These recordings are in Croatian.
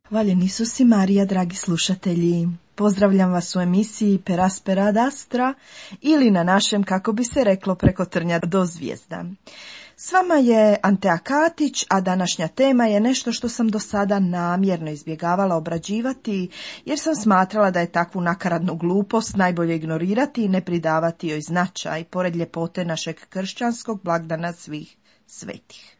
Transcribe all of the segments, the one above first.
Hvaljen Isus i Marija, dragi slušatelji. Pozdravljam vas u emisiji Per aspera ad astra ili na našem, kako bi se reklo, preko trnja do zvijezda. S vama je Antea Katić, a današnja tema je nešto što sam do sada namjerno izbjegavala obrađivati, jer sam smatrala da je takvu nakaradnu glupost najbolje ignorirati i ne pridavati joj značaj, pored ljepote našeg kršćanskog blagdana svih svetih.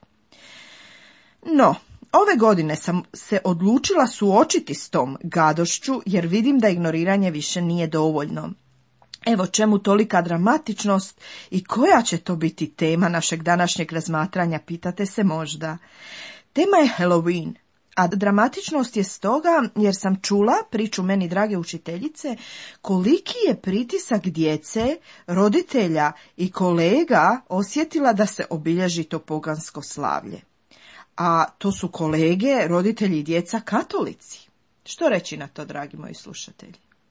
No, ove godine sam se odlučila suočiti s tom gadošću, jer vidim da ignoriranje više nije dovoljno. Evo čemu tolika dramatičnost i koja će to biti tema našeg današnjeg razmatranja, pitate se možda. Tema je Halloween, a dramatičnost je stoga jer sam čula priču meni drage učiteljice koliki je pritisak djece, roditelja i kolega osjetila da se obilježi to pogansko slavlje. A to su kolege, roditelji i djeca katolici. Što reći na to, dragi moji slušatelji?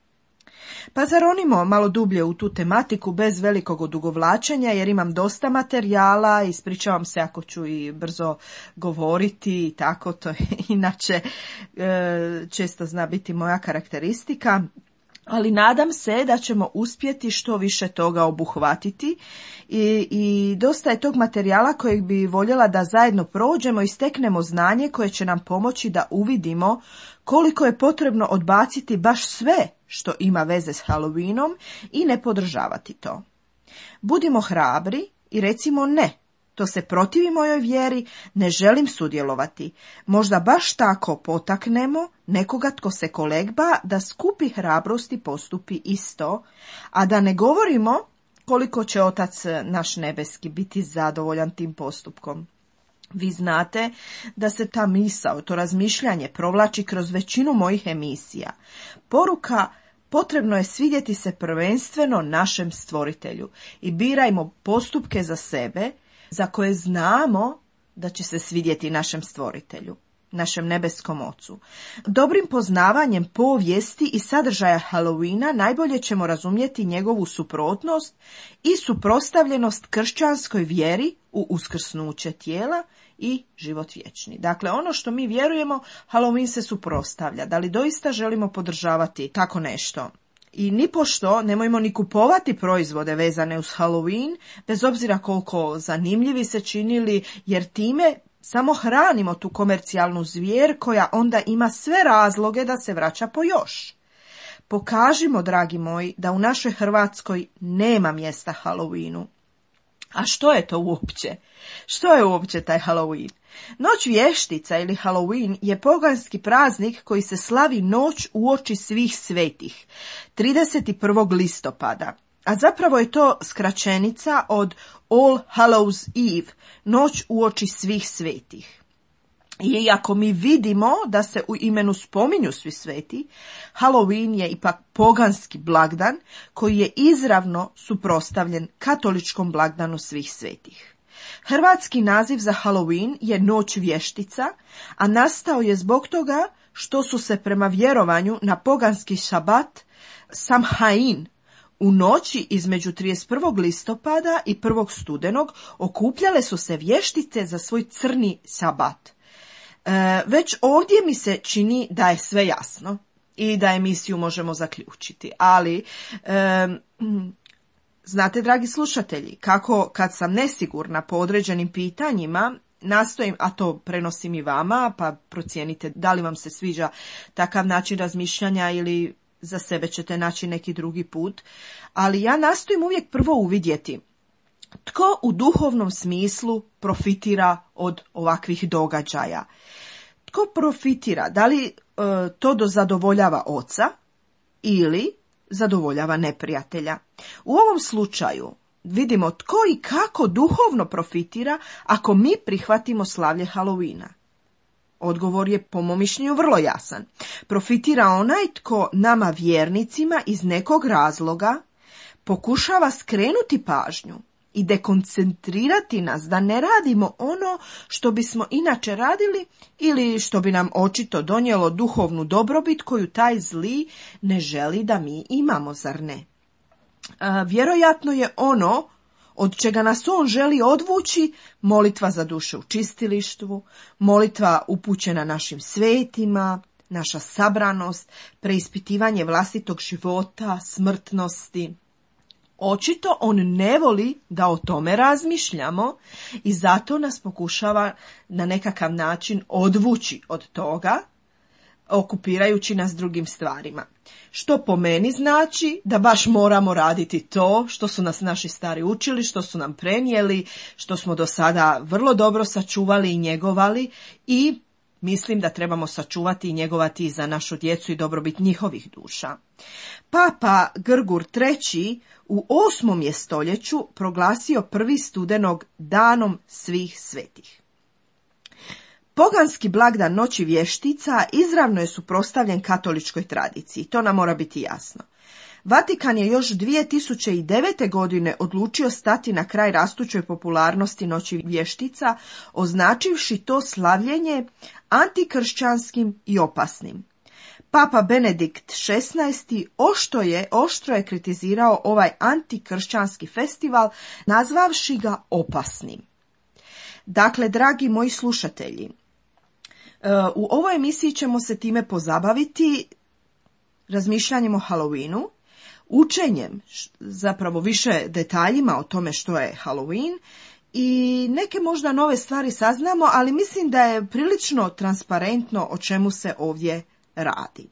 Pa zaronimo malo dublje u tu tematiku bez velikog odugovlačenja, jer imam dosta materijala, ispričavam se ako ću i brzo govoriti i tako, to je inače često zna biti moja karakteristika. Ali nadam se da ćemo uspjeti što više toga obuhvatiti i dosta je tog materijala kojeg bi voljela da zajedno prođemo i steknemo znanje koje će nam pomoći da uvidimo koliko je potrebno odbaciti baš sve što ima veze s Halloweenom i ne podržavati to. Budimo hrabri i recimo ne. To se protivi mojoj vjeri, ne želim sudjelovati. Možda baš tako potaknemo nekoga tko se koleba da skupi hrabrost i postupi isto, a da ne govorimo koliko će Otac naš nebeski biti zadovoljan tim postupkom. Vi znate da se ta misao, to razmišljanje provlači kroz većinu mojih emisija. Poruka: potrebno je svidjeti se prvenstveno našem stvoritelju i birajmo postupke za sebe za koje znamo da će se svidjeti našem stvoritelju, našem nebeskom ocu. Dobrim poznavanjem povijesti i sadržaja Halloweena najbolje ćemo razumjeti njegovu suprotnost i suprotstavljenost kršćanskoj vjeri u uskrsnuće tijela i život vječni. Dakle, ono što mi vjerujemo, Halloween se suprotstavlja. Da li doista želimo podržavati tako nešto? I nipošto nemojmo ni kupovati proizvode vezane uz Halloween, bez obzira koliko zanimljivi se činili, jer time samo hranimo tu komercijalnu zvijer koja onda ima sve razloge da se vraća po još. Pokažimo, dragi moji, da u našoj Hrvatskoj nema mjesta Halloweenu. A što je to uopće? Što je uopće taj Halloween? Noć vještica ili Halloween je poganski praznik koji se slavi noć uoči svih svetih, 31. listopada. A zapravo je to skraćenica od All Hallows Eve, noć uoči svih svetih. I iako mi vidimo da se u imenu spominju svi sveti, Halloween je ipak poganski blagdan koji je izravno suprotstavljen katoličkom blagdanu svih svetih. Hrvatski naziv za Halloween je Noć vještica, a nastao je zbog toga što su se prema vjerovanju na poganski šabat Samhain u noći između 31. listopada i 1. studenog okupljale su se vještice za svoj crni sabat. Već ovdje mi se čini da je sve jasno i da emisiju možemo zaključiti, ali znate, dragi slušatelji, kako kad sam nesigurna po određenim pitanjima, nastojim, a to prenosim i vama, pa procijenite da li vam se sviđa takav način razmišljanja ili za sebe ćete naći neki drugi put, ali ja nastojim uvijek prvo uvidjeti tko u duhovnom smislu profitira od ovakvih događaja. Tko profitira? Da li to zadovoljava oca ili zadovoljava neprijatelja? U ovom slučaju vidimo tko i kako duhovno profitira ako mi prihvatimo slavlje Halloweena. Odgovor je po mom mišljenju vrlo jasan. Profitira onaj tko nama vjernicima iz nekog razloga pokušava skrenuti pažnju i dekoncentrirati nas da ne radimo ono što bismo inače radili ili što bi nam očito donijelo duhovnu dobrobit koju taj zli ne želi da mi imamo, zar ne? Vjerojatno je ono od čega nas on želi odvući molitva za duše u čistilištvu, molitva upućena našim svetima, naša sabranost, preispitivanje vlastitog života, smrtnosti. Očito on ne voli da o tome razmišljamo i zato nas pokušava na nekakav način odvući od toga, okupirajući nas drugim stvarima. Što po meni znači da baš moramo raditi to što su nas naši stari učili, što su nam prenijeli, što smo do sada vrlo dobro sačuvali i njegovali i mislim da trebamo sačuvati i njegovati za našu djecu i dobrobit njihovih duša. Papa Grgur III. U 8. je stoljeću proglasio 1. studenog danom svih svetih. Poganski blagdan Noći vještica izravno je suprotstavljen katoličkoj tradiciji, to nam mora biti jasno. Vatikan je još 2009. godine odlučio stati na kraj rastućoj popularnosti Noći vještica, označivši to slavljenje antikršćanskim i opasnim. Papa Benedikt XVI. oštro je kritizirao ovaj antikršćanski festival, nazvavši ga opasnim. Dakle, dragi moji slušatelji, u ovoj emisiji ćemo se time pozabaviti razmišljanjem o Halloweenu, učenjem zapravo više detaljima o tome što je Halloween i neke možda nove stvari saznamo, ali mislim da je prilično transparentno o čemu se ovdje radi.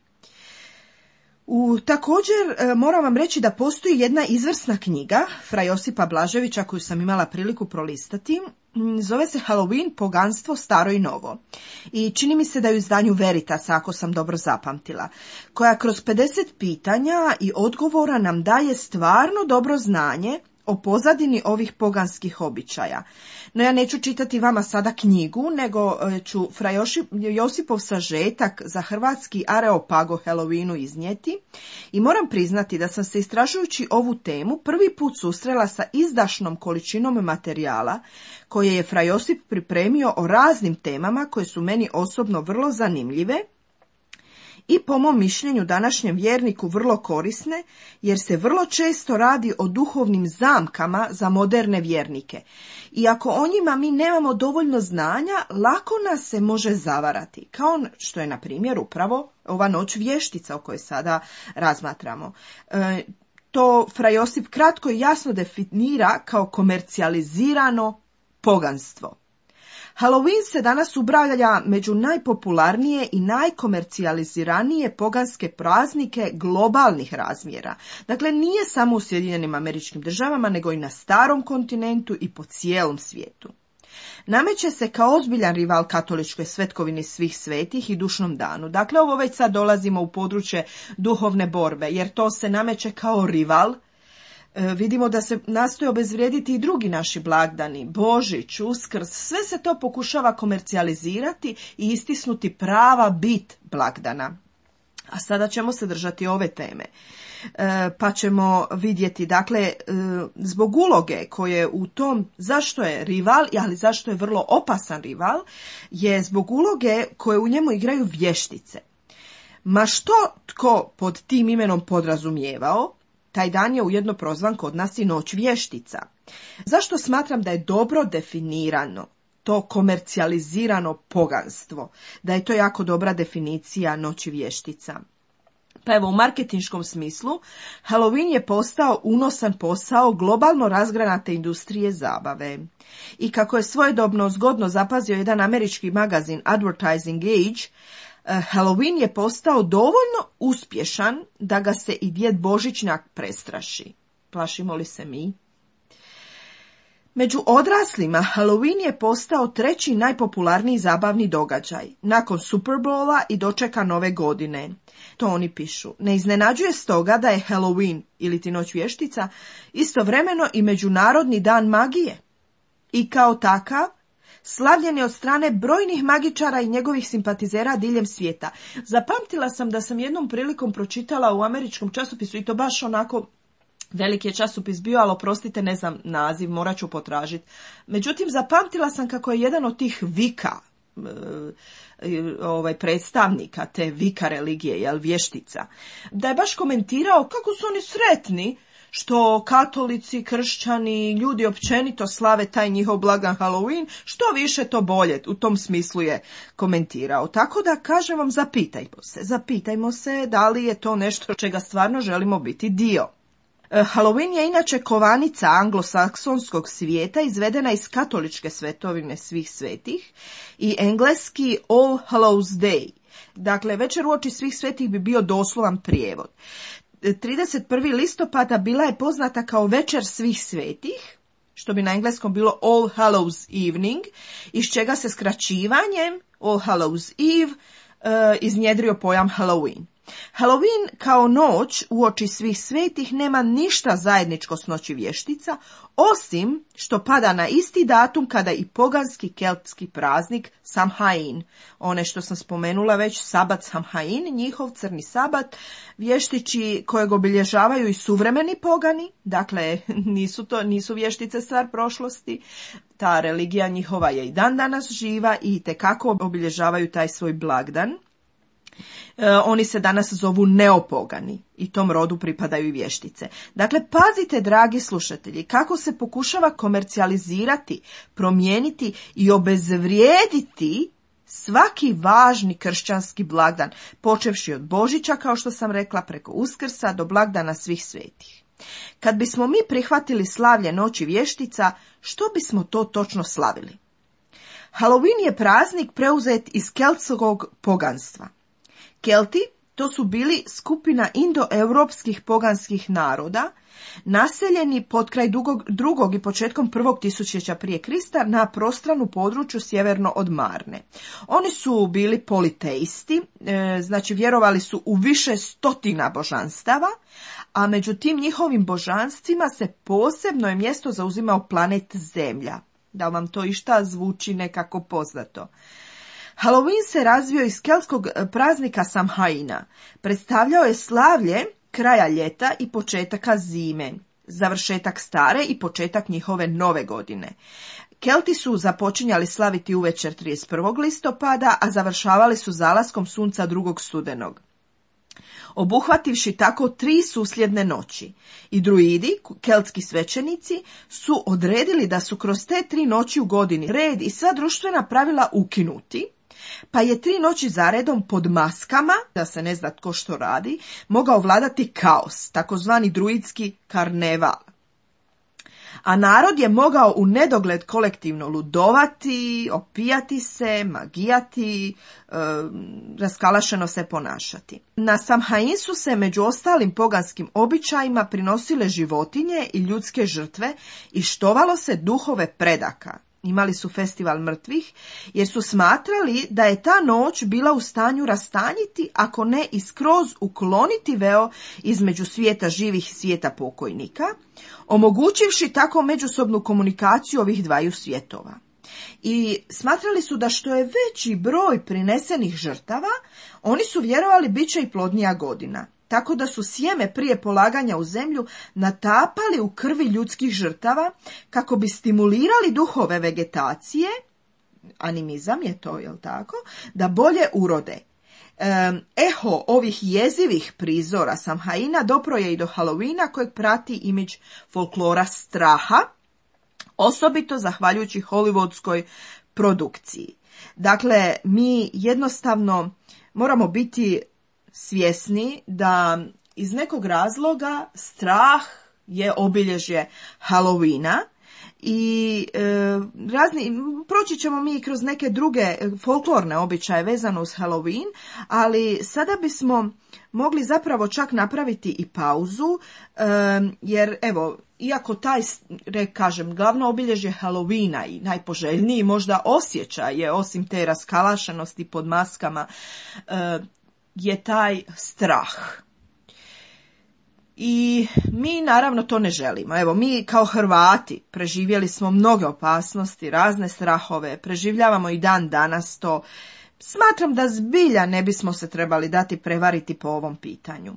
Također moram vam reći da postoji jedna izvrsna knjiga Fra Josipa Blaževića koju sam imala priliku prolistati. Zove se Halloween, poganstvo, staro i novo. I čini mi se da je u izdanju Veritas, ako sam dobro zapamtila, koja kroz 50 pitanja i odgovora nam daje stvarno dobro znanje o pozadini ovih poganskih običaja. No ja neću čitati vama sada knjigu, nego ću Fra Josipov sažetak za hrvatski Areopago Halloweenu iznijeti i moram priznati da sam se istražujući ovu temu prvi put susrela sa izdašnom količinom materijala koje je Fra Josip pripremio o raznim temama koje su meni osobno vrlo zanimljive i po mom mišljenju današnjem vjerniku vrlo korisne, jer se vrlo često radi o duhovnim zamkama za moderne vjernike. I ako o njima mi nemamo dovoljno znanja, lako nas se može zavarati, kao što je na primjer upravo ova Noć vještica o kojoj sada razmatramo. To Fra Josip kratko i jasno definira kao komercijalizirano poganstvo. Halloween se danas ubraja među najpopularnije i najkomercijaliziranije poganske praznike globalnih razmjera. Dakle, nije samo u Sjedinjenim Američkim Državama, nego i na starom kontinentu i po cijelom svijetu. Nameće se kao ozbiljan rival katoličkoj svetkovini svih svetih i dušnom danu. Dakle, ovo već sad dolazimo u područje duhovne borbe, jer to se nameće kao rival. Vidimo da se nastoje obezvrijediti i drugi naši blagdani, Božić, Uskrs, sve se to pokušava komercijalizirati i istisnuti prava bit blagdana. A sada ćemo se držati ove teme. Pa ćemo vidjeti, dakle, zbog uloge koje u tom, zašto je rival, ali zašto je vrlo opasan rival, je zbog uloge koje u njemu igraju vještice. Ma što tko pod tim imenom podrazumijevao, taj dan je ujedno prozvan kod nas i Noć vještica. Zašto smatram da je dobro definirano to komercijalizirano poganstvo, da je to jako dobra definicija Noći vještica? Pa evo, u marketinškom smislu, Halloween je postao unosan posao globalno razgranate industrije zabave. I kako je svojedobno zgodno zapazio jedan američki magazin Advertising Age, Halloween je postao dovoljno uspješan da ga se i djed Božićnjak prestraši. Plašimo li se mi? Među odraslima Halloween je postao treći najpopularniji zabavni događaj, nakon Superbola i dočeka Nove godine. To oni pišu. Ne iznenađuje stoga da je Halloween, ili ti Noć vještica, istovremeno i Međunarodni dan magije. I kao takav, slavljen je od strane brojnih magičara i njegovih simpatizera diljem svijeta. Zapamtila sam da sam jednom prilikom pročitala u američkom časopisu, i to baš onako veliki je časopis bio, ali oprostite, ne znam naziv, morat ću potražiti. Međutim, zapamtila sam kako je jedan od tih vika, predstavnika te vika religije, vještica, da je baš komentirao kako su oni sretni što katolici, kršćani, ljudi općenito slave taj njihov blagdan Halloween, što više to bolje, u tom smislu je komentirao. Tako da kažem vam, zapitajmo se da li je to nešto čega stvarno želimo biti dio. Halloween je inače kovanica anglosaksonskog svijeta izvedena iz katoličke svetovine svih svetih i engleski All Hallows Day. Dakle, večer uoči svih svetih bi bio doslovan prijevod. 31. listopada bila je poznata kao večer svih svetih, što bi na engleskom bilo All Hallows Evening, iz čega se skraćivanjem All Hallows Eve iznjedrio pojam Halloween. Halloween kao noć uoči svih svetih nema ništa zajedničko s noći vještica, osim što pada na isti datum kada i poganski keltski praznik Samhain, one što sam spomenula već, sabat Samhain, njihov crni sabat, vještići kojeg obilježavaju i suvremeni pogani, dakle nisu vještice stvar prošlosti, ta religija njihova je i dan danas živa i itekako obilježavaju taj svoj blagdan. Oni se danas zovu neopogani i tom rodu pripadaju i vještice. Dakle, pazite, dragi slušatelji, kako se pokušava komercijalizirati, promijeniti i obezvrijediti svaki važni kršćanski blagdan, počevši od Božića, kao što sam rekla, preko Uskrsa do blagdana svih svetih. Kad bismo mi prihvatili slavlje noći vještica, što bismo to točno slavili? Halloween je praznik preuzet iz keltskog poganstva. Kelti, to su bili skupina indoeuropskih poganskih naroda, naseljeni potkraj drugog i početkom prvog tisućljeća prije Krista na prostranu području sjeverno od Marne. Oni su bili politeisti, znači vjerovali su u više stotina božanstava, a među tim njihovim božanstvima se posebno je mjesto zauzimao planet Zemlja. Da vam to išta zvuči nekako poznato. Halloween se razvio iz keltskog praznika Samhaina. Predstavljao je slavlje kraja ljeta i početaka zime, završetak stare i početak njihove nove godine. Kelti su započinjali slaviti uvečer 31. listopada, a završavali su zalaskom sunca 2. studenog. Obuhvativši tako 3 susljedne noći. I druidi, keltski svećenici, su odredili da su kroz te 3 noći u godini red i sva društvena pravila ukinuti, pa je 3 noći zaredom pod maskama, da se ne zna tko što radi, mogao vladati kaos, takozvani druidski karneval. A narod je mogao u nedogled kolektivno ludovati, opijati se, magijati, raskalašeno se ponašati. Na Samhain su se među ostalim poganskim običajima prinosile životinje i ljudske žrtve i štovalo se duhove predaka. Imali su festival mrtvih jer su smatrali da je ta noć bila u stanju rastanjiti, ako ne i skroz ukloniti veo između svijeta živih i svijeta pokojnika, omogućivši tako međusobnu komunikaciju ovih dvaju svjetova. I smatrali su da što je veći broj prinesenih žrtava, oni su vjerovali bit će i plodnija godina. Tako da su sjeme prije polaganja u zemlju natapali u krvi ljudskih žrtava kako bi stimulirali duhove vegetacije, animizam je to, jel tako, da bolje urode. Eho ovih jezivih prizora Samhaina dopro je i do Halloweena, kojeg prati imidž folklora straha, osobito zahvaljujući hollywoodskoj produkciji. Dakle, mi jednostavno moramo biti svjesni da iz nekog razloga strah je obilježje Halloweena i proći ćemo mi kroz neke druge folklorne običaje vezano uz Halloween, ali sada bismo mogli zapravo čak napraviti i pauzu, jer evo, iako taj, kažem, glavno obilježje Halloweena i najpoželjniji možda osjećaj je, osim te raskalašenosti pod maskama, je taj strah. I mi naravno to ne želimo. Evo, mi kao Hrvati preživjeli smo mnoge opasnosti, razne strahove, preživljavamo i dan danas to. Smatram da zbilja ne bismo se trebali dati prevariti po ovom pitanju.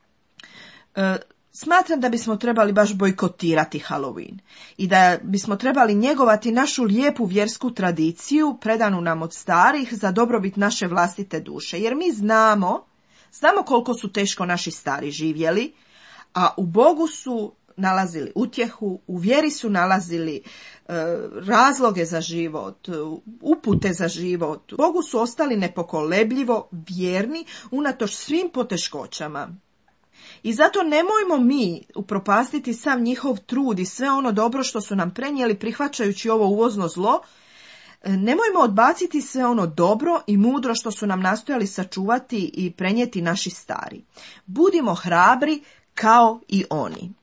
Smatram da bismo trebali baš bojkotirati Halloween i da bismo trebali njegovati našu lijepu vjersku tradiciju predanu nam od starih za dobrobit naše vlastite duše. Jer mi znamo koliko su teško naši stari živjeli, a u Bogu su nalazili utjehu, u vjeri su nalazili razloge za život, upute za život. Bogu su ostali nepokolebljivo vjerni unatoč svim poteškoćama. I zato nemojmo mi upropastiti sav njihov trud i sve ono dobro što su nam prenijeli prihvaćajući ovo uvozno zlo. Nemojmo odbaciti sve ono dobro i mudro što su nam nastojali sačuvati i prenijeti naši stari. Budimo hrabri kao i oni.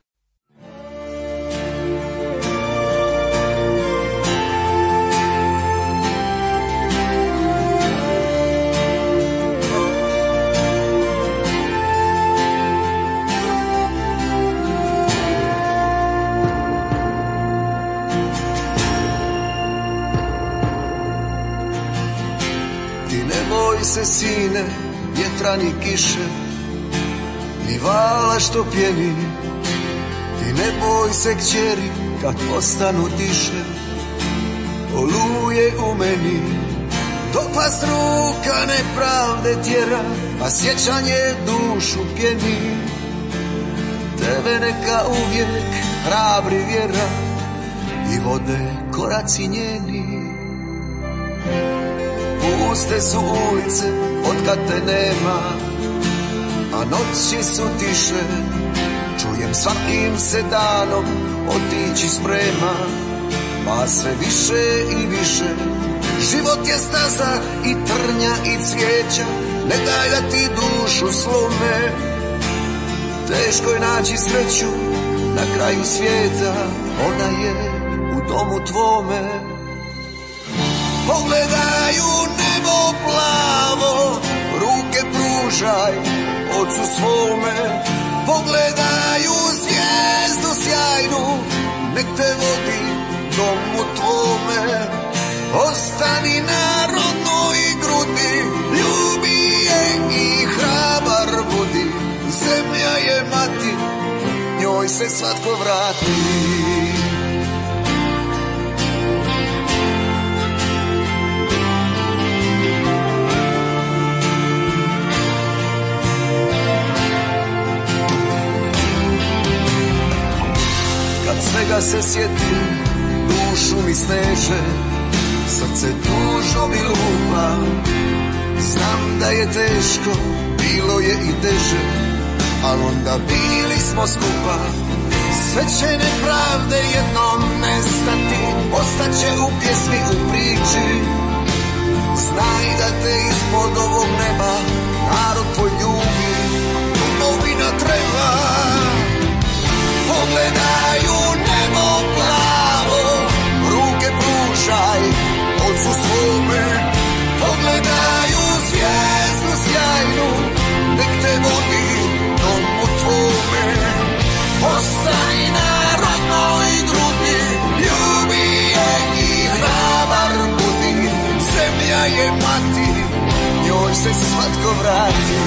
Boj se sine, vjetra ni kiše, ni vala što pjeni. Ti ne boj se kćeri, kad postanu tiše, oluje u meni. Dok vas ruka nepravde tjera, a sjećanje dušu pjeni. Tebe neka uvijek hrabri vjera i vode koraci njeni. Puste su ulice otkad te nema, a noći su tiše. Čujem svakim se danom otići sprema, pa sve više i više. Život je staza i trnja i cvijeća, ne daj da ti dušu slome. Teško je naći sreću na kraju svijeta, ona je u domu tvome. Pogledaju nebo plavo, ruke pružaj ocu svome. Pogledaju zvijezdu sjajnu, nek te vodi domu tvome. Ostani na rodnoj grudi, ljubi je i hrabar budi. Zemlja je mati, njoj se svatko vrati. Svega se sjetim, dušu mi sneže, srce tužno mi lupa. Znam da je teško, bilo je i teže, al onda bili smo skupa. Sve će nepravde jednom nestati, ostaće u pjesmi, u priči. Znaj da te ispod ovog neba narod tvoj ljubi, domovina treba. Pogledaju nebo plavo, ruke pružaj ocu svome. Pogledaju zvijezdu sjajnu, nek te vodi domu tvome. Ostani na rodnoj grudi, ljubi je i hrabar budi. Zemlja je mati, njoj se svatko vrati.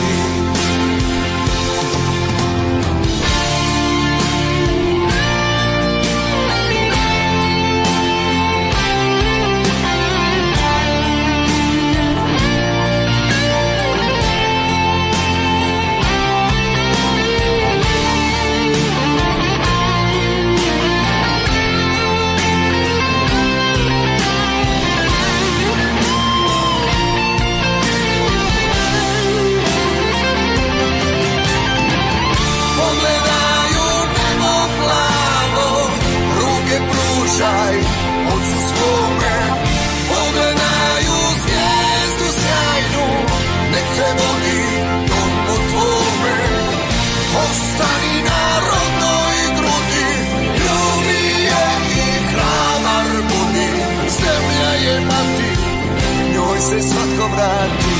Ocu svome, pogledaju zvijezdu sjajnu, nek te vodi domu tvome. Ostani na rodnoj grudi, ljubi je i hrabar budi. Zemlja je mati, njoj se svatko vrati.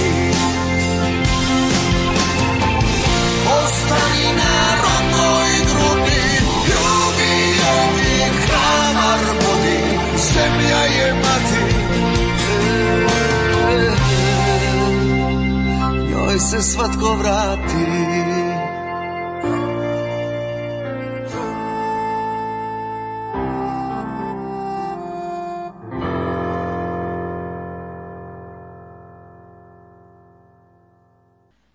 Ostani na rodnoj grudi, ljubi je i hrabar budi. Zemlja je mati, njoj se svatko vrati.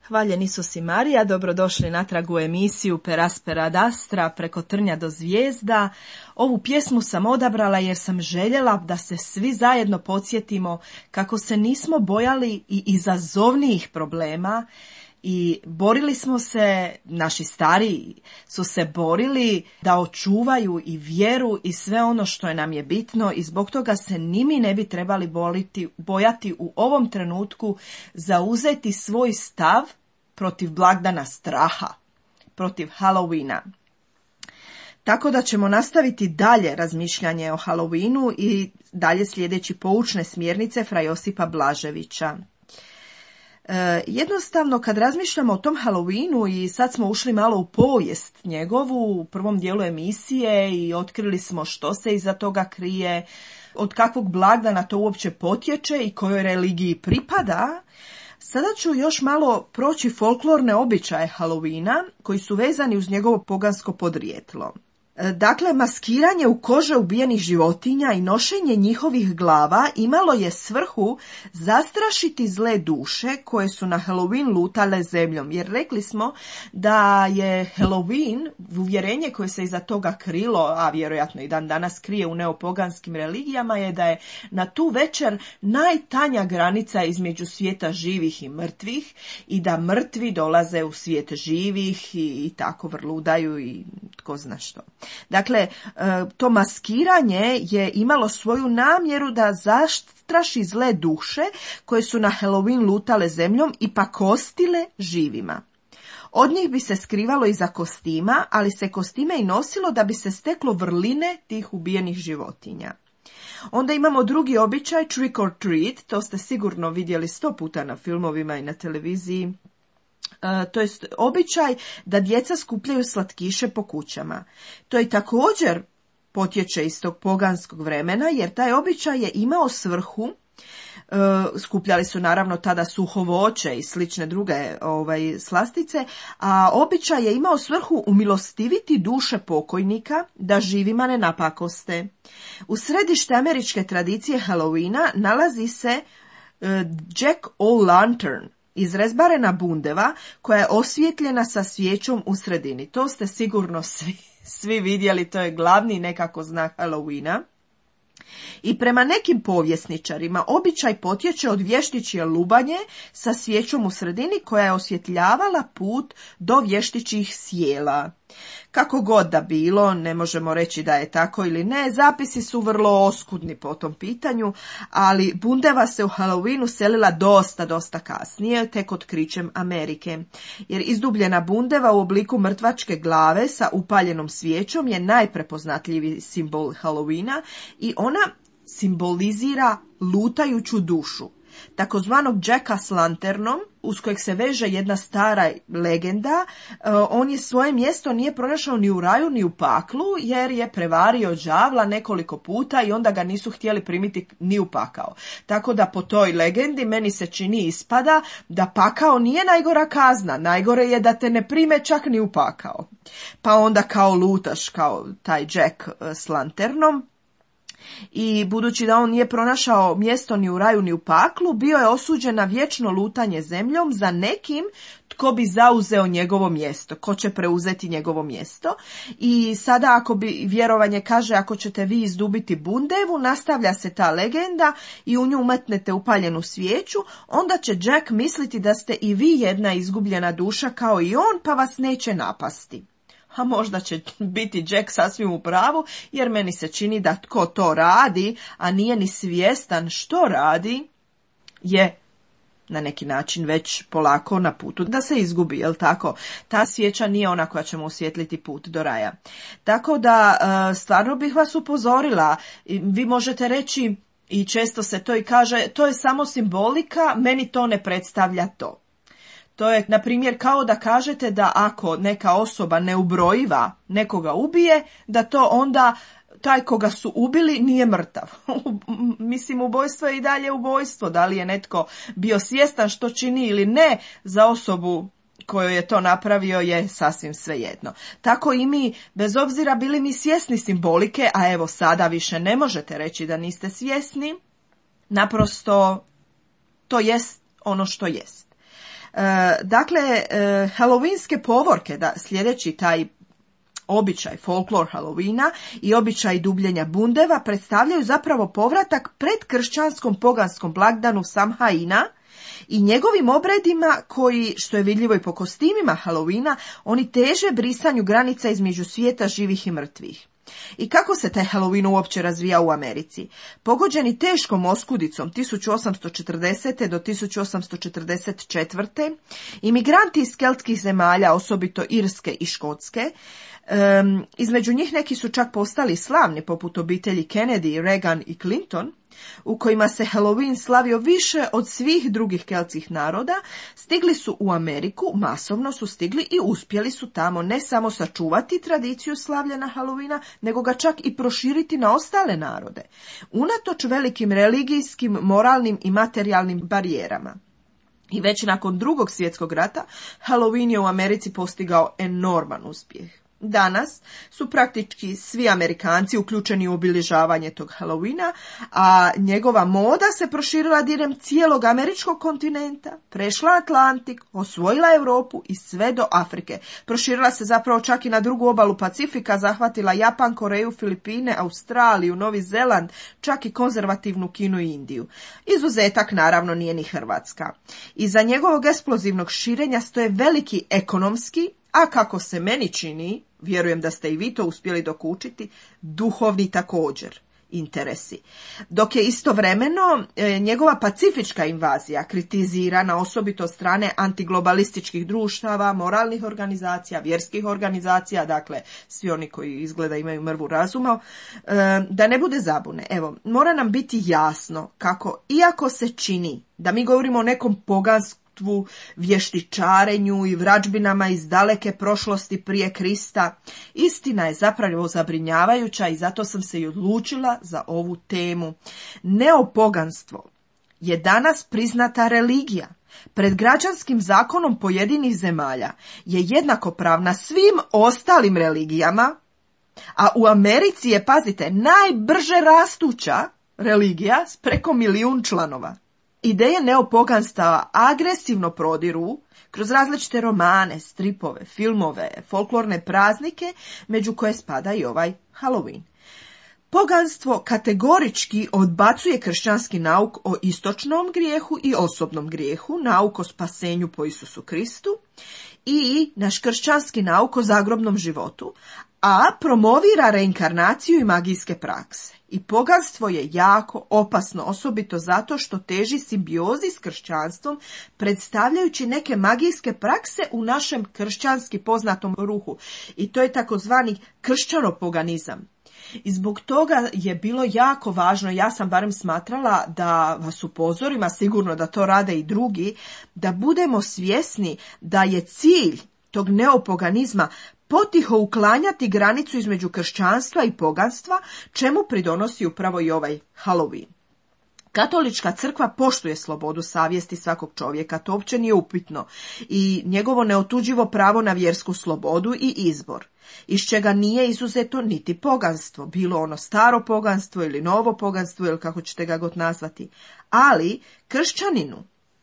Hvaljen Isus i Marija, dobrodošli natrag u emisiju Per aspera ad astra, preko trnja do zvijezda. Ovu pjesmu sam odabrala jer sam željela da se svi zajedno podsjetimo kako se nismo bojali i izazovnijih problema i borili smo se, naši stariji su se borili da očuvaju i vjeru i sve ono što je nam je bitno i zbog toga se ni mi ne bi trebali bojati u ovom trenutku zauzeti svoj stav protiv blagdana straha, protiv Halloweena. Tako da ćemo nastaviti dalje razmišljanje o Halloweenu i dalje slijedeći poučne smjernice fra Josipa Blaževića. Jednostavno, kad razmišljamo o tom Halloweenu i sad smo ušli malo u povijest njegovu u prvom dijelu emisije i otkrili smo što se iza toga krije, od kakvog blagdana to uopće potječe i kojoj religiji pripada, sada ću još malo proći folklorne običaje Halloweena koji su vezani uz njegovo pogansko podrijetlo. Dakle, maskiranje u kože ubijenih životinja i nošenje njihovih glava imalo je svrhu zastrašiti zle duše koje su na Halloween lutale zemljom. Jer rekli smo da je Halloween, uvjerenje koje se iza toga krilo, a vjerojatno i dan danas krije u neopoganskim religijama, je da je na tu večer najtanja granica između svijeta živih i mrtvih i da mrtvi dolaze u svijet živih i tako vrludaju i tko zna što. Dakle, to maskiranje je imalo svoju namjeru da zastraši zle duše koje su na Halloween lutale zemljom i pakostile živima. Od njih bi se skrivalo iza kostima, ali se kostime i nosilo da bi se steklo vrline tih ubijenih životinja. Onda imamo drugi običaj, trick or treat, to ste sigurno vidjeli 100 puta na filmovima i na televiziji. To je običaj da djeca skupljaju slatkiše po kućama. To je također potječe iz tog poganskog vremena, jer taj običaj je imao svrhu, skupljali su naravno tada suho voće i slične druge slastice, a običaj je imao svrhu umilostiviti duše pokojnika da živima ne napakoste. U središte američke tradicije Halloweena nalazi se Jack O' izrezbarena bundeva koja je osvjetljena sa svijećom u sredini. To ste sigurno svi vidjeli, to je glavni nekako znak Halloweena. I prema nekim povjesničarima običaj potječe od vještičje lubanje sa svijećom u sredini koja je osvjetljavala put do vještičjih sjela. Kako god da bilo, ne možemo reći da je tako ili ne, zapisi su vrlo oskudni po tom pitanju, ali bundeva se u Halloweenu selila dosta kasnije, tek otkrićem Amerike. Jer izdubljena bundeva u obliku mrtvačke glave sa upaljenom svijećom je najprepoznatljiviji simbol Halloweena i ona simbolizira lutajuću dušu, takozvanog Jacka s lanternom, uz kojeg se veže jedna stara legenda. On je svoje mjesto nije pronašao ni u raju ni u paklu, jer je prevario đavla nekoliko puta i onda ga nisu htjeli primiti ni u pakao. Tako da po toj legendi meni se čini ispada da pakao nije najgora kazna, najgore je da te ne prime čak ni u pakao. Pa onda kao lutaš, kao taj Jack s lanternom. I budući da on nije pronašao mjesto ni u raju ni u paklu, bio je osuđen na vječno lutanje zemljom za nekim tko bi zauzeo njegovo mjesto, ko će preuzeti njegovo mjesto. I sada ako bi vjerovanje kaže ako ćete vi izdubiti bundevu, nastavlja se ta legenda i u nju umetnete upaljenu svijeću, onda će Jack misliti da ste i vi jedna izgubljena duša kao i on, pa vas neće napasti. A možda će biti Jack sasvim u pravu, jer meni se čini da tko to radi, a nije ni svjestan što radi, je na neki način već polako na putu da se izgubi, jel tako? Ta svijeća nije ona koja će mu osvijetliti put do raja. Tako da stvarno bih vas upozorila, vi možete reći, i često se to i kaže, to je samo simbolika, meni to ne predstavlja to. To je, na primjer, kao da kažete da ako neka osoba neubrojiva nekoga ubije, da to onda taj koga su ubili nije mrtav. Mislim, ubojstvo je i dalje ubojstvo. Da li je netko bio svjestan što čini ili ne, za osobu koju je to napravio je sasvim svejedno. Tako i mi, bez obzira bili mi svjesni simbolike, a evo sada više ne možete reći da niste svjesni, naprosto to jest ono što jest. Dakle, halloweenske povorke, sljedeći taj običaj, folklor Halloweena i običaj dubljenja bundeva predstavljaju zapravo povratak predkršćanskom poganskom blagdanu Samhaina i njegovim obredima koji, što je vidljivo i po kostimima Halloweena, oni teže brisanju granica između svijeta živih i mrtvih. I kako se taj Halloween uopće razvija u Americi? Pogođeni teškom oskudicom 1840. do 1844. imigranti iz keltskih zemalja, osobito Irske i Škotske, između njih neki su čak postali slavni, poput obitelji Kennedy, Reagan i Clinton, u kojima se Halloween slavio više od svih drugih keltskih naroda, stigli su u Ameriku, masovno su stigli i uspjeli su tamo ne samo sačuvati tradiciju slavljena Halloweena, nego ga čak i proširiti na ostale narode, unatoč velikim religijskim, moralnim i materijalnim barijerama. I već nakon Drugog svjetskog rata, Halloween je u Americi postigao enorman uspjeh. Danas su praktički svi Amerikanci uključeni u obilježavanje tog Halloweena, a njegova moda se proširila diljem cijelog američkog kontinenta, prešla Atlantik, osvojila Europu i sve do Afrike. Proširila se zapravo čak i na drugu obalu Pacifika, zahvatila Japan, Koreju, Filipine, Australiju, Novi Zeland, čak i konzervativnu Kinu i Indiju. Izuzetak naravno nije ni Hrvatska. Iza njegovog eksplozivnog širenja stoje veliki ekonomski, a kako se meni čini, vjerujem da ste i vi to uspjeli dokučiti, duhovni također interesi. Dok je istovremeno njegova pacifička invazija kritizirana osobito od strane antiglobalističkih društava, moralnih organizacija, vjerskih organizacija, dakle svi oni koji izgleda imaju mrvu razuma, da ne bude zabune. Evo, mora nam biti jasno kako, iako se čini da mi govorimo o nekom poganskom vještičarenju i vražbinama iz daleke prošlosti prije Krista, istina je zapravo zabrinjavajuća i zato sam se i odlučila za ovu temu. Neopoganstvo je danas priznata religija. Pred građanskim zakonom pojedinih zemalja je jednakopravna svim ostalim religijama, a u Americi je, pazite, najbrže rastuća religija s preko 1 milijun članova. Ideje neopoganstava agresivno prodiru kroz različite romane, stripove, filmove, folklorne praznike, među koje spada i ovaj Halloween. Poganstvo kategorički odbacuje kršćanski nauk o istočnom grijehu i osobnom grijehu, nauk o spasenju po Isusu Kristu i naš kršćanski nauk o zagrobnom životu, a promovira reinkarnaciju i magijske prakse. I poganstvo je jako opasno, osobito zato što teži simbiozi s kršćanstvom, predstavljajući neke magijske prakse u našem kršćanski poznatom ruhu. I to je takozvani kršćanopoganizam. I zbog toga je bilo jako važno, ja sam barem smatrala da vas upozorim, a sigurno da to rade i drugi, da budemo svjesni da je cilj tog neopoganizma potiho uklanjati granicu između kršćanstva i poganstva, čemu pridonosi upravo i ovaj Halloween. Katolička crkva poštuje slobodu savjesti svakog čovjeka, to uopće nije upitno, i njegovo neotuđivo pravo na vjersku slobodu i izbor, iz čega nije izuzeto niti poganstvo, bilo ono staro poganstvo ili novo poganstvo ili kako ćete ga god nazvati. Ali kršćaninu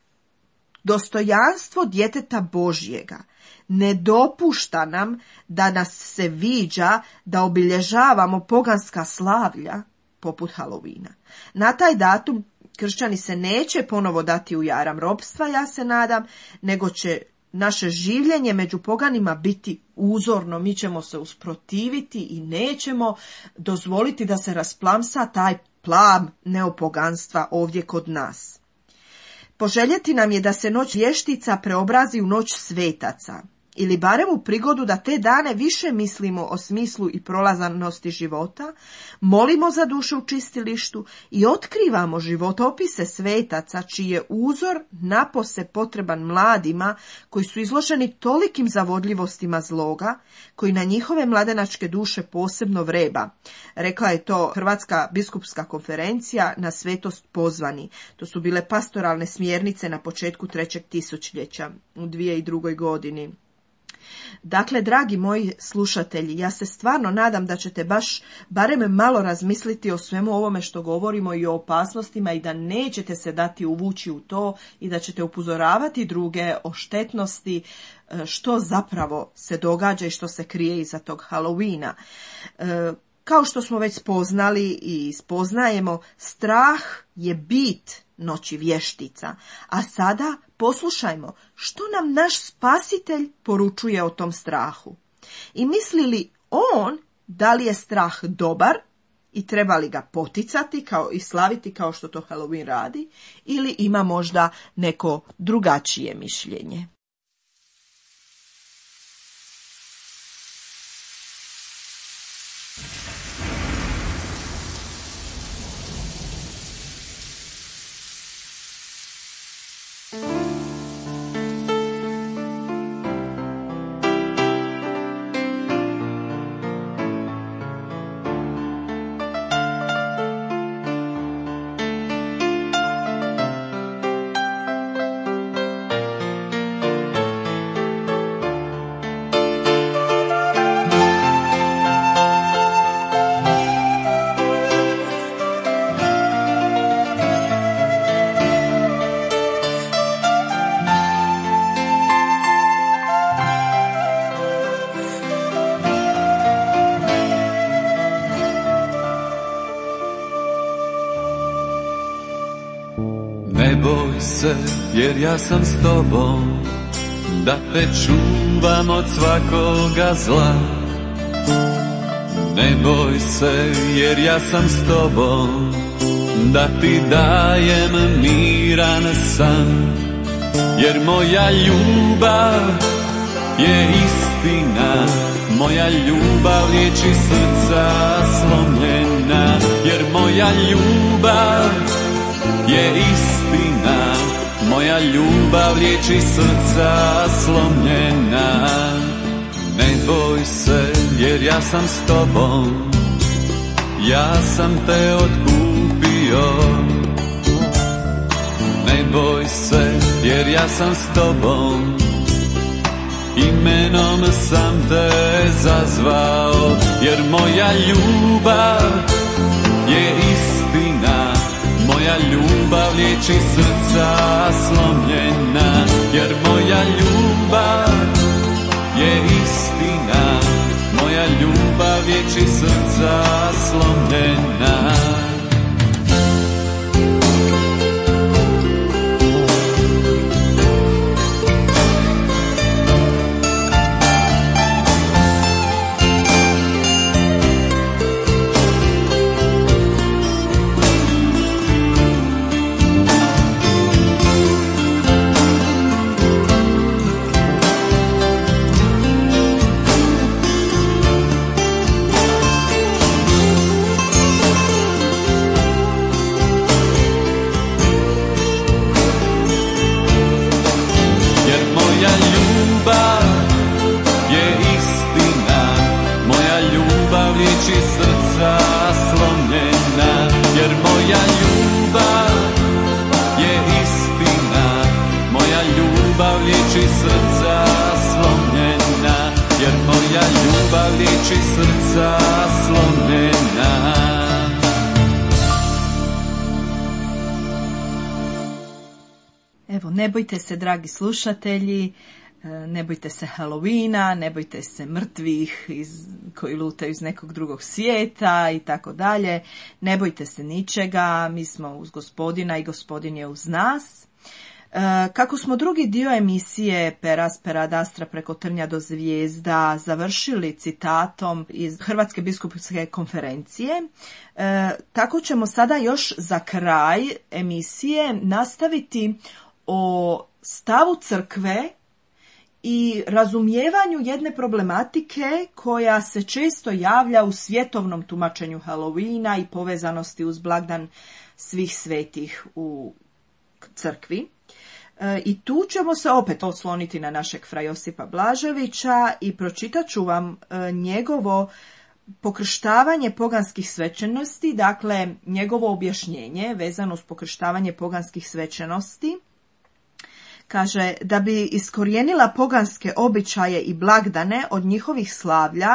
dostojanstvo djeteta Božjega ne dopušta nam da nas se viđa da obilježavamo poganska slavlja poput Halloweena. Na taj datum kršćani se neće ponovo dati u jaram ropstva, ja se nadam, nego će naše življenje među poganima biti uzorno. Mi ćemo se usprotiviti i nećemo dozvoliti da se rasplamsa taj plam neopoganstva ovdje kod nas. Poželjeti nam je da se noć vještica preobrazi u noć svetaca, ili barem u prigodu da te dane više mislimo o smislu i prolazanosti života, molimo za duše u čistilištu i otkrivamo životopise svetaca, čiji je uzor napose potreban mladima koji su izloženi tolikim zavodljivostima zloga, koji na njihove mladenačke duše posebno vreba. Rekla je to Hrvatska biskupska konferencija na svetost pozvani. To su bile pastoralne smjernice na početku 3. tisućljeća u 2002. godini. Dakle, dragi moji slušatelji, ja se stvarno nadam da ćete barem malo razmisliti o svemu ovome što govorimo i o opasnostima i da nećete se dati uvući u to i da ćete upozoravati druge o štetnosti što zapravo se događa i što se krije iza tog Halloweena. Kao što smo već spoznali i spoznajemo, strah je bit noći vještica. A sada poslušajmo što nam naš spasitelj poručuje o tom strahu. I misli li on da li je strah dobar i treba li ga poticati i slaviti kao što to Halloween radi, ili ima možda neko drugačije mišljenje? Ne boj se, jer ja sam s tobom, da te čuvam od svakoga zla. Ne boj se, jer ja sam s tobom, da ti dajem miran san. Jer moja ljubav je istina, moja ljubav liječi srca slomljena. Jer moja ljubav je istina, moja ljubav liječi srca slomljena. Ne boj se, jer ja sam s tobom, ja sam te otkupio. Ne boj se, jer ja sam s tobom, imenom sam te zazvao. Jer moja ljubav je istina, moja ljubav liječi srca slomljena. Jer moja ljubav je istina, moja ljubav liječi srca slomljena. Evo, ne bojte se, dragi slušatelji, ne bojte se Halloweena, ne bojte se mrtvih koji lutaju iz nekog drugog svijeta i tako dalje. Ne bojte se ničega, mi smo uz Gospodina i Gospodin je uz nas. Kako smo drugi dio emisije Per aspera ad astra, preko trnja do zvijezda, završili citatom iz Hrvatske biskupske konferencije, tako ćemo sada još za kraj emisije nastaviti o stavu crkve i razumijevanju jedne problematike koja se često javlja u svjetovnom tumačenju Halloweena i povezanosti uz blagdan svih svetih u crkvi. I tu ćemo se opet osloniti na našeg fra Josipa Blaževića i pročitat ću vam njegovo pokrštavanje poganskih svečanosti, dakle njegovo objašnjenje vezano uz pokrštavanje poganskih svečanosti, Kaže, da bi iskorijenila poganske običaje i blagdane od njihovih slavlja,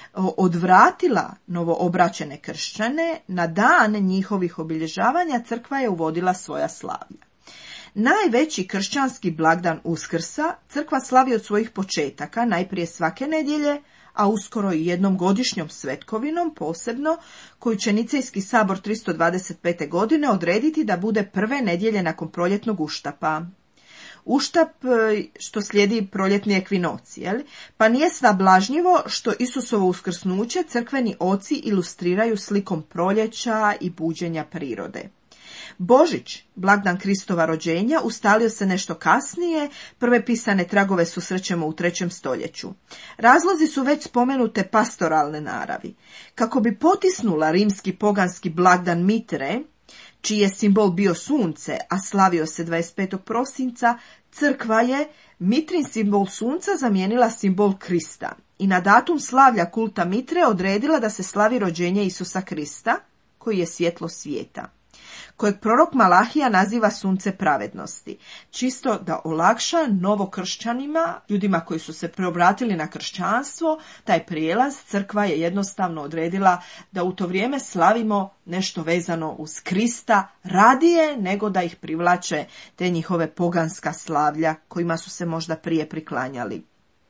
odvratila novoobraćene kršćane, na dan njihovih obilježavanja crkva je uvodila svoja slavlja. Najveći kršćanski blagdan Uskrsa crkva slavi od svojih početaka, najprije svake nedjelje, a uskoro i jednom godišnjom svetkovinom posebno, koju će Nicejski sabor 325. godine odrediti da bude prve nedjelje nakon proljetnog uštapa. Uštap što slijedi proljetni ekvinoci, pa nije snablažnjivo što Isusovo uskrsnuće crkveni oci ilustriraju slikom proljeća i buđenja prirode. Božić, blagdan Kristova rođenja, ustalio se nešto kasnije, prve pisane tragove susrećemo u 3. stoljeću. Razlozi su već spomenute pastoralne naravi. Kako bi potisnula rimski poganski blagdan Mitre, čiji je simbol bio sunce, a slavio se 25. prosinca, crkva je Mitrin simbol sunca zamijenila simbol Krista i na datum slavlja kulta Mitre odredila da se slavi rođenje Isusa Krista, koji je svjetlo svijeta, kojeg prorok Malahija naziva sunce pravednosti, čisto da olakša novokršćanima, ljudima koji su se preobratili na kršćanstvo, taj prijelaz. Crkva je jednostavno odredila da u to vrijeme slavimo nešto vezano uz Krista radije nego da ih privlače te njihove poganska slavlja kojima su se možda prije priklanjali.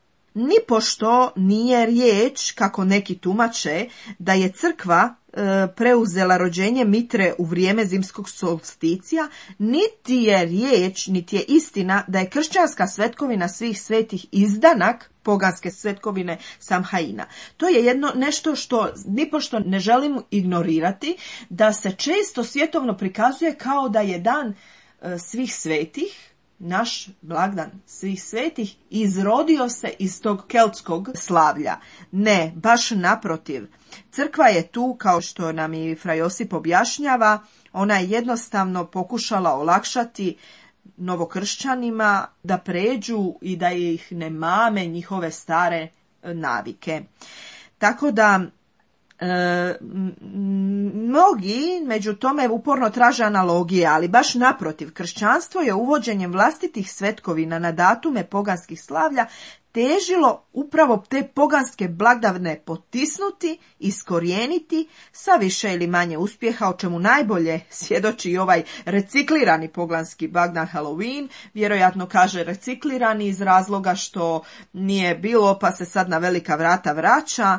Nipošto nije riječ, kako neki tumače, da je crkva preuzela rođenje Mitre u vrijeme zimskog solsticija, niti je riječ, niti je istina da je kršćanska svetkovina svih svetih izdanak poganske svetkovine Samhaina. To je nešto što nipošto ne želim ignorirati, da se često svjetovno prikazuje kao da je dan svih svetih, naš blagdan svih svetih, izrodio se iz tog keltskog slavlja. Ne, baš naprotiv. Crkva je tu, kao što nam i fra Josip objašnjava, ona je jednostavno pokušala olakšati novokršćanima da pređu i da ih ne mame njihove stare navike. Tako da mnogi među tome uporno traže analogije, ali baš naprotiv, kršćanstvo je uvođenjem vlastitih svetkovina na datume poganskih slavlja težilo upravo te poganske blagdane potisnuti, iskorijeniti sa više ili manje uspjeha, o čemu najbolje svjedoči i ovaj reciklirani poganski blagdan Halloween. Vjerojatno kaže reciklirani iz razloga što nije bilo pa se sad na velika vrata vraća.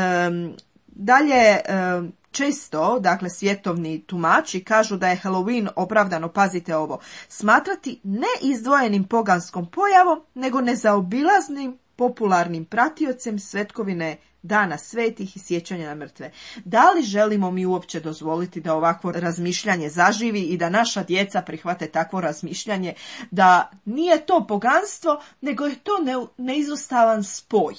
Dalje, često, dakle, svjetovni tumači kažu da je Halloween opravdano, pazite ovo, smatrati ne izdvojenim poganskom pojavom, nego nezaobilaznim popularnim pratiocem svetkovine Dana svetih i sjećanja na mrtve. Da li želimo mi uopće dozvoliti da ovakvo razmišljanje zaživi i da naša djeca prihvate takvo razmišljanje, da nije to poganstvo, nego je to neizostavan spoj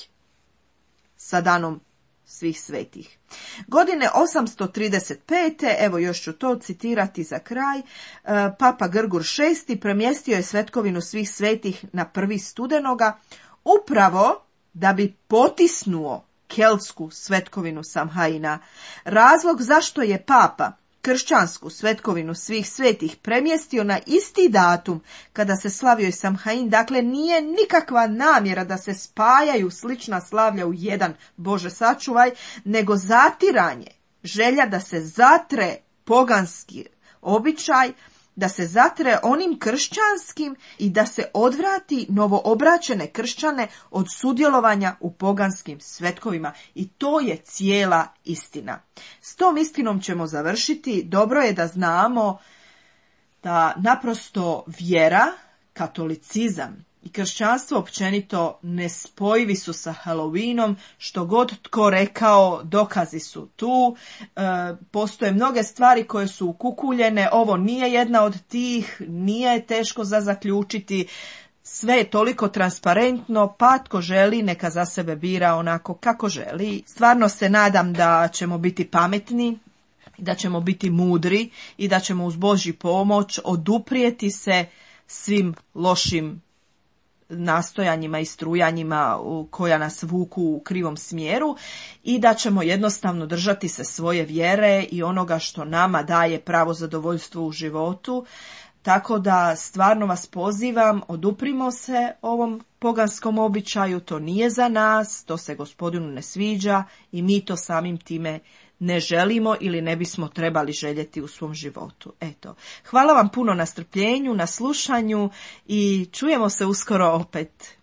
sa Danom svih svetih. Godine 835. evo još ću to citirati za kraj, Papa Grgur VI premjestio je svetkovinu svih svetih na 1. studenoga upravo da bi potisnuo keltsku svetkovinu Samhaina. Razlog zašto je Papa kršćansku svetkovinu svih svetih premjestio na isti datum kada se slavio i Samhain, dakle nije nikakva namjera da se spajaju slična slavlja u jedan, Bože sačuvaj, nego zatiranje, želja da se zatre poganski običaj, da se zatre onim kršćanskim i da se odvrati novoobraćene kršćane od sudjelovanja u poganskim svetkovima. I to je cijela istina. S tom istinom ćemo završiti. Dobro je da znamo da naprosto vjera, katolicizam i kršćanstvo općenito nespojivi su sa Halloweenom, što god tko rekao, dokazi su tu. Postoje mnoge stvari koje su ukukuljene, ovo nije jedna od tih, nije teško za zaključiti, sve je toliko transparentno, pa tko želi neka za sebe bira onako kako želi. Stvarno se nadam da ćemo biti pametni, da ćemo biti mudri i da ćemo uz Božju pomoć oduprijeti se svim lošim nastojanjima i strujanjima koja nas vuku u krivom smjeru i da ćemo jednostavno držati se svoje vjere i onoga što nama daje pravo zadovoljstvo u životu, Tako da stvarno vas pozivam, oduprimo se ovom poganskom običaju, to nije za nas, to se Gospodinu ne sviđa i mi to samim time ne želimo ili ne bismo trebali željeti u svom životu. Eto, hvala vam puno na strpljenju, na slušanju i čujemo se uskoro opet.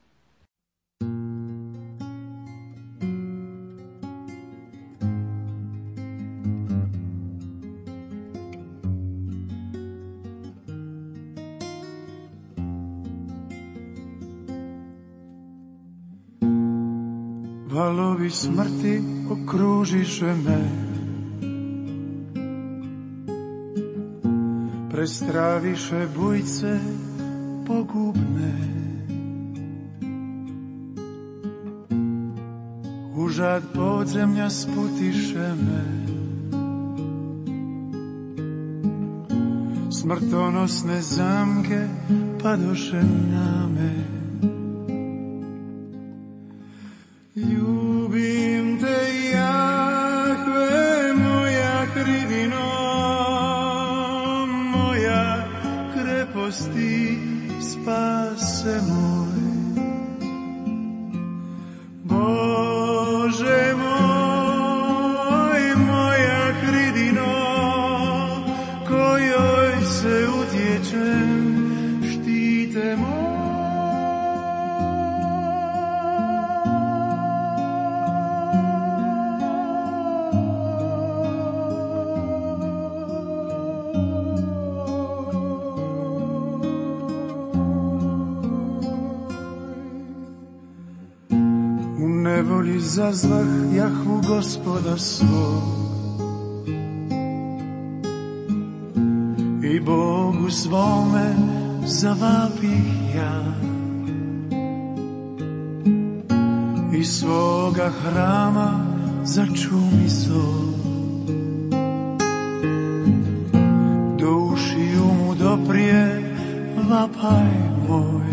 Valovi smrti okružiše me, prestraviše bujce pogubne. Užad podzemlja sputiše me, smrtonosne zamke padoše na me. Ljubim te, Jahve, moja hridino, moja kreposti, spase moj. Bože moj, moja hridino, kojoj se utječem, štite moj. Nevoli zazvah Jahvu Gospoda svog i Bogu svome zavapih ja. Iz svoga hrama začumi zov, do ušiju mu doprije vapaj moj.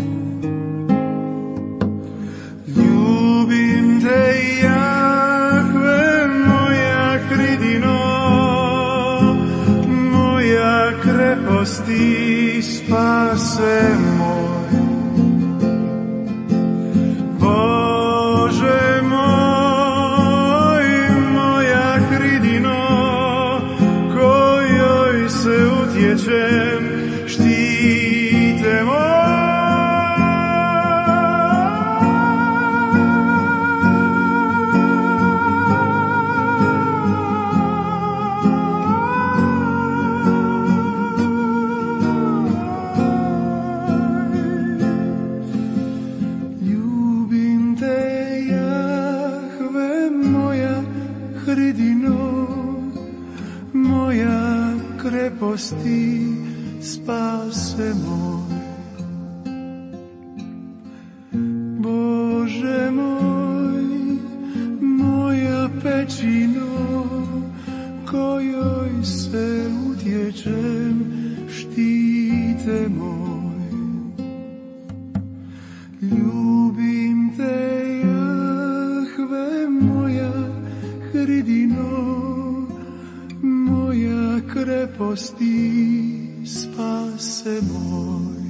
Ljubim te, Jahve, moja hridino, moja kreposti, spase moj. Bože moj, moja hridino, kojoj se utječem, štite moj. Kreposti, spase moj. Bože moj, moja pećino, kojoj se utječem, štite moj. Ljubim te, Jahve, moja hridino, moja kreposti, spase moj.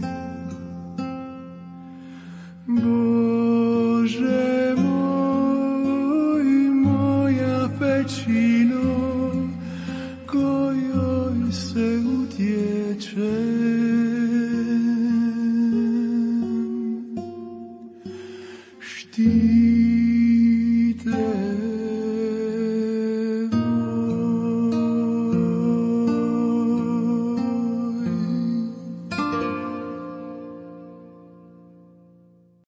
Bože moj, moja pećino, kojoj se utječem, štite.